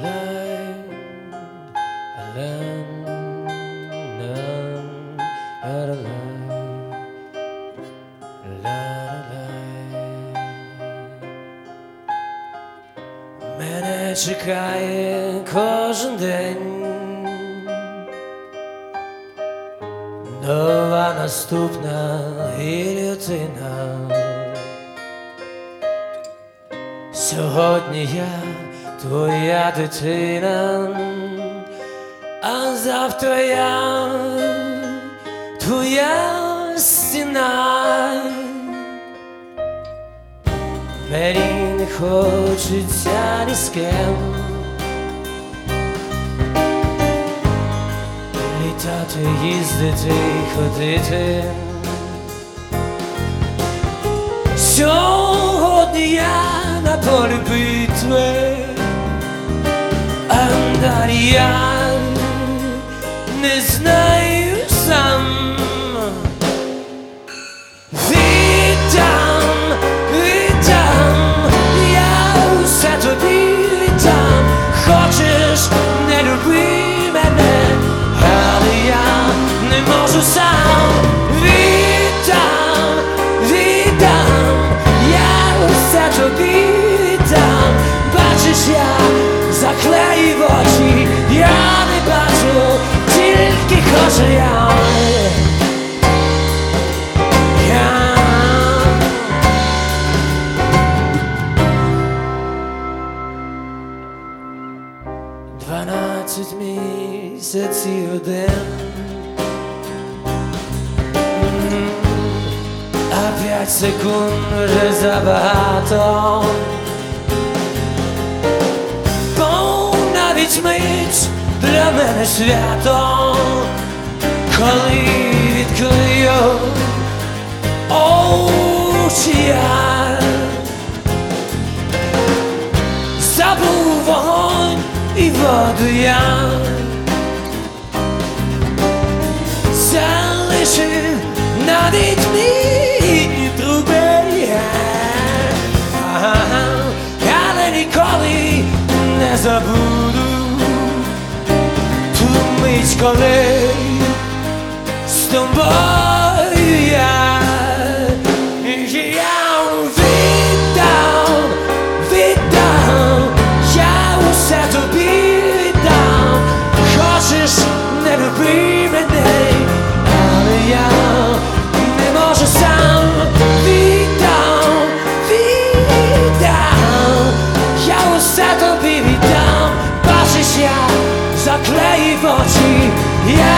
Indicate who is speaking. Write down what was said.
Speaker 1: Мене чекає кожен день нова наступна гільйотина. Сьогодні я твоя дитина, а завтра я твоя стіна. Мені не хочеться ні з ким літати, їздити, ходити. Сьогодні я на полі битви, а далі я не знаю сам. Хочеш, не люби мене, але я не можу сам. Віддам, я усе тобі віддам. Бачиш, я заклеїв очі, я не бачу, тільки хочу я. Дванадцять місяців один, а 5 секунд вже забагато. Бо навіть мить для мене свято, коли відкрию очі я. Забув вогонь і воду я, залишив навіть мій труби, але ніколи не забуду ту мить, коли з тобою я. Хочеш, не люби мене, але я не можу сам. Віддам, я усе тобі віддам. Бачиш, я заклеїв очі, я